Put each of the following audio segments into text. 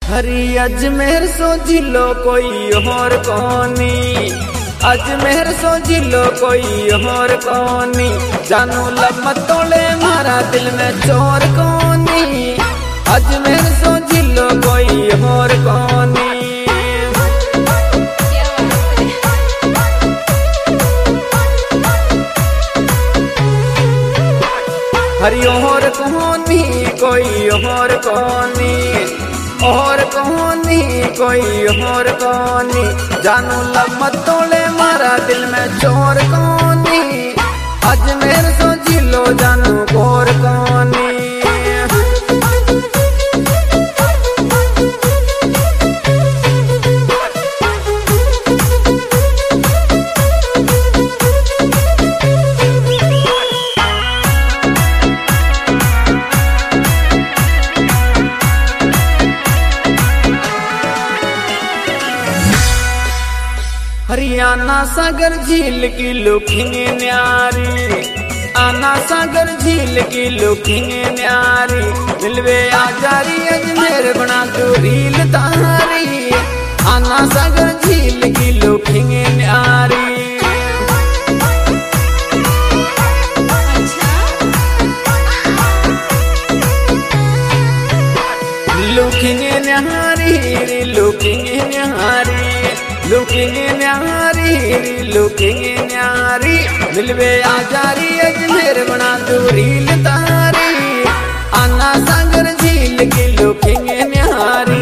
हरी अजमेर सो जिलो कोई और कोनी, अजमेर सो जिलो कोई और कोनी, जानू लब तोले मारा दिल में चोर कोनी, अजमेर सो जिलो कोई और कोनी। हरी और कोनी कोई और कोनी, और कोनी कोई और कोनी, जानू लब तोले मारा दिल में चोर कोनी, अजमेर सो जिलो जानू गोर कोनी। हरियाणा सागर झील की लुकिंग न्यारी, आना सागर झील की लुकिंग न्यारी, मिलवे आजारी अजमेर बना तू रील तारी, आना सागर झील की लुकिंग न्यारी। लुकिंग न्यारी लुकिंग न्यारी, लुकिंग न्यारी लुकिंग न्यारी, मिलवे आजारी अजमेर बना तू रील तारी, आना सागर झील की लुकिंग न्यारी।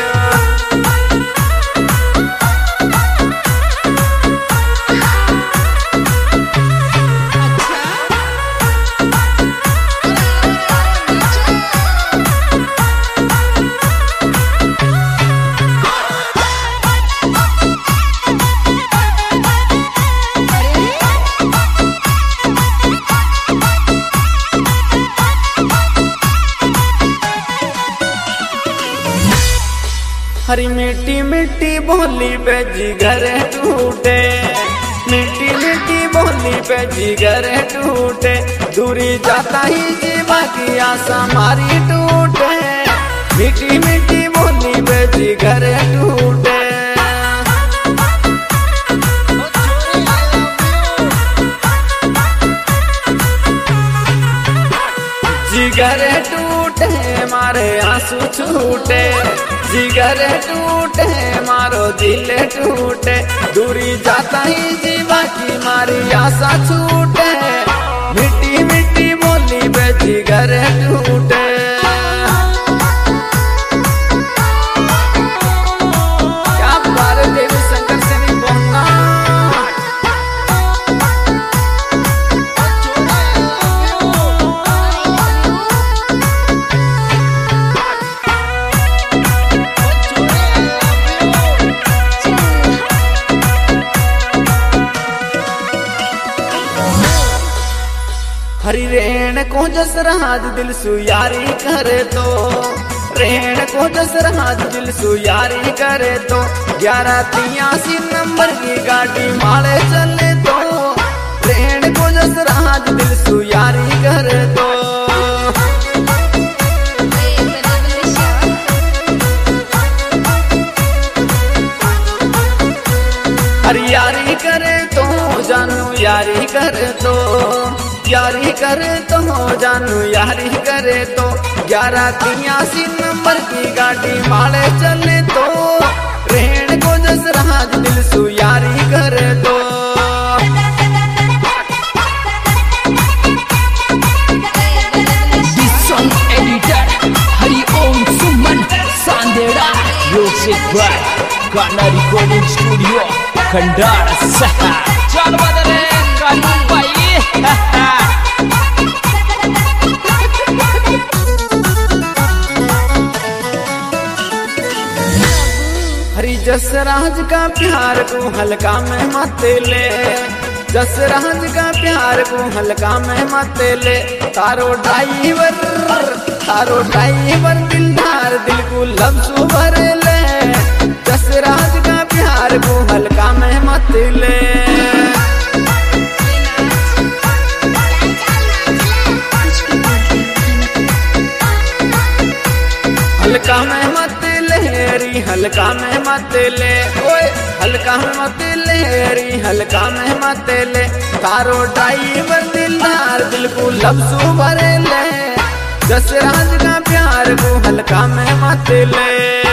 हरी मीठी मीठी बोली पे जिगर टूटे, मीठी मीठी बोली पे जिगर टूटे, दूरी जाता ही जीवा की आशा मारी टूटे, मीठी मीठी बोली पे जिगर टूटे। जिगर टूटे मारे आंसू छूटे, जिगर टूटे मारो दिल टूटे, दूरी जाता ही जीवा की मारी आशा छूटे, मिट्टी मिट्टी बोली बे जिगर टूटे। क्या बार देवी शंकर से नहीं बोलना। हरी रेण को जस राज दिल सुयारी करे तो, रेण को जस राज दिल सुयारी करे तो, 1183 नंबर की गाड़ी माले चले तो, रेण को जस राज दिल सुयारी करे तो। हरी यारी करे तो जानू यारी करे तो, यारी करे तो जानू यारी करे तो, 1183 नंबर की गाड़ी माले चले तो, रेण को जस राज दिल सुयारी करे तो। हरिओम सुमन सांदेड़ा, म्यूजिक बाय गाना रिकॉर्डिंग स्टूडियो खंडार सहा। चल बदले कानू भाई। हरी जसराज का प्यार को हल्का में मत ले, जसराज का प्यार को हल्का में मत ले, तारो ड्राइवर दिलदार दिल को लफ्ज़ भर ले, जसराज का प्यार को हल्का में मत ले। हल्का में मत ले अरी हल्का में मत ले, ओए हल्का में मत ले, अरी हल्का में मत ले। तारो ड्राइवर दिलदार दिल को लफ्जों भरे ले, जसराज का प्यार को हल्का में मत ले।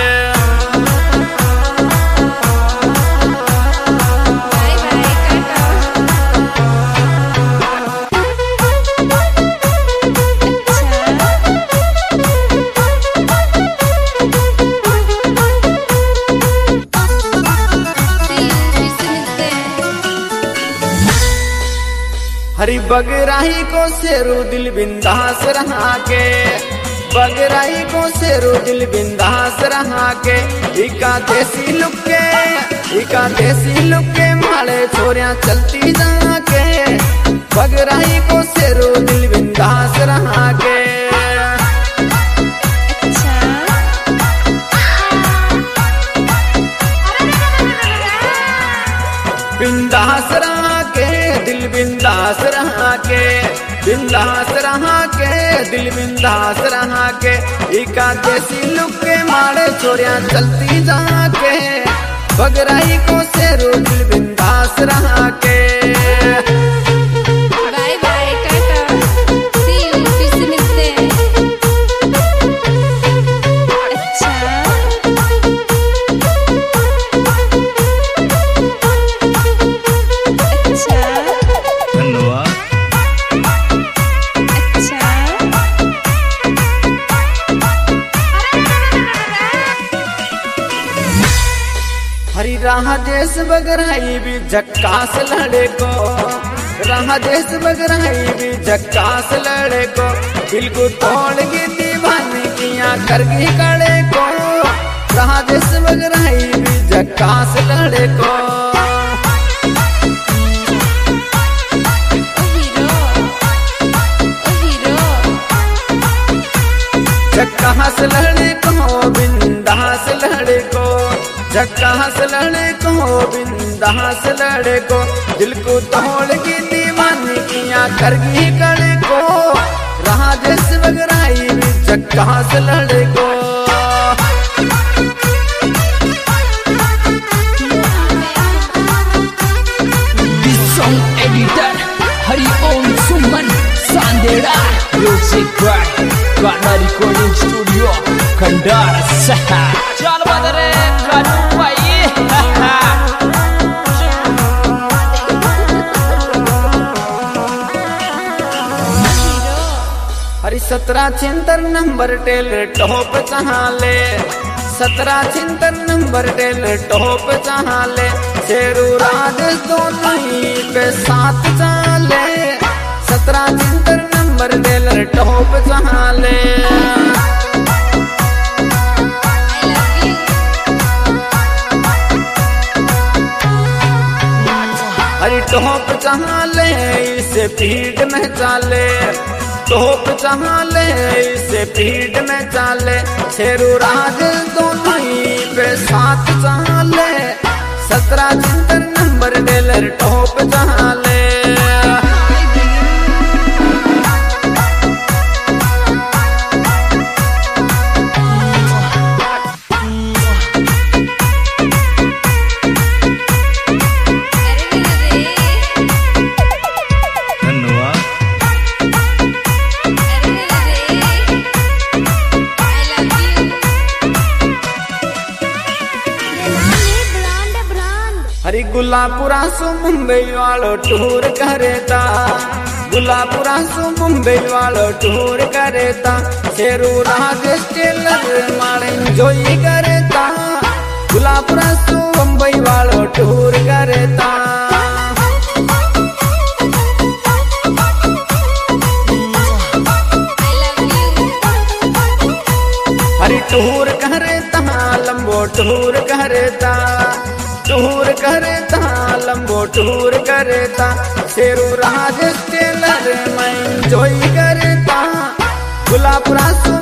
हरी बगराही को शेरू दिल बिंदास रहा के, बगराही को शेरू दिल बिंदास रहा के। इका देसी लुके, इका देसी लुके माले छोरियां चलती जाके। बगराही को शेरू दिल बिंदास रहा के। बिंदास रहा के दिल बिंदास रहा के, बिंदास रहा के दिल बिंदास रहा के। इका देसी लुके मारे छोरियां चलती जाके। बगराही को शेरू दिल बिंदास रहा के। Bye bye tata, see you, फिर से मिलते हैं। हरी राह देश बगराही भी झक्कास लड़े को, राह देश बगराही भी झक्कास लड़े को। दिल को तोड़ के दीवानी किया करगी कड़े को। राह देश बगराही भी झक्कास लड़े को। झक्कास लड़े को बिंदास लड़े को, झक्कास लड़े को बिंदास लड़े को। दिल को तोड़ की दीवानी किया करगी कड़े को। रहा देश बगराही भी झक्कास लड़े को। Song editor Hariom Suman Sandera, music by Kana Recording Studio Kandara. चल बदरे कानू भाई। हरी 17 छिंतर नंबर टेल टॉप चाले, 17 छिंतर नंबर टेल टॉप चाले। शेरू राज दोनों ही पे साथ चाले। 17 छिंतर नंबर टेल टॉप चाले। हरी टॉप चाले इसे फील्ड में चाले, टॉप चाले इसे फील्ड में चाले। शेरू राज दोनों ही पे साथ चाले। 17 छिंतर नंबर टेलर टॉप चाले। हरी गुलापुरा सु मुंबई वालो टूर करेता, गुलापुरा सु मुंबई वालो टूर करेता। शेरू राज टेलर मारे एंजॉय करेता। गुलापुरा सु मुंबई वालो टूर करेता। हरी टूर करेता लंबो टूर करेता, टूर करेता लंबो टूर करेता। शेरू राज टेलर मैं एंजॉय करेता। गुलापुरा